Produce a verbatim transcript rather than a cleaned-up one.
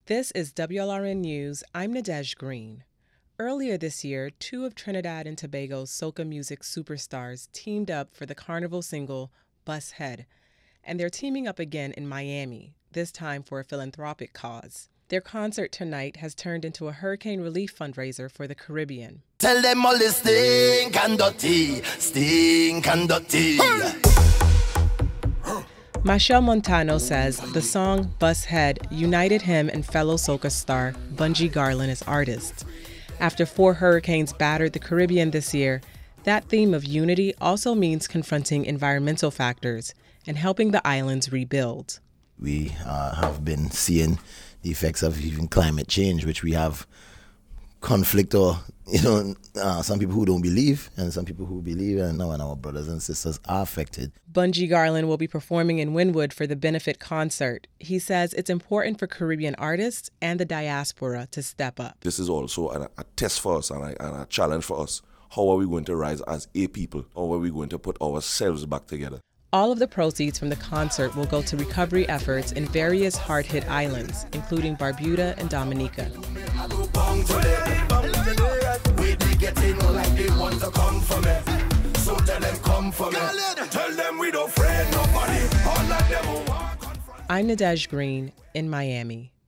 This is W L R N News. I'm Nadej Green. Earlier this year, two of Trinidad and Tobago's soca music superstars teamed up for the Carnival single, Bus Head, and they're teaming up again in Miami, this time for a philanthropic cause. Their concert tonight has turned into a hurricane relief fundraiser for the Caribbean. Tell them all this stink and dirty, stink and dirty. Machel Montano says the song Bus Head united him and fellow soca star Bunji Garlin as artists. After four hurricanes battered the Caribbean this year, that theme of unity also means confronting environmental factors and helping the islands rebuild. We uh, have been seeing the effects of even climate change, which we have conflict or, you know, uh, some people who don't believe and some people who believe, and now and our brothers and sisters are affected. Bunji Garlin will be performing in Wynwood for the benefit concert. He says it's important for Caribbean artists and the diaspora to step up. This is also a, a test for us and a, and a challenge for us. How are we going to rise as a people? How are we going to put ourselves back together? All of the proceeds from the concert will go to recovery efforts in various hard-hit islands, including Barbuda and Dominica. I'm Nadej Green in Miami.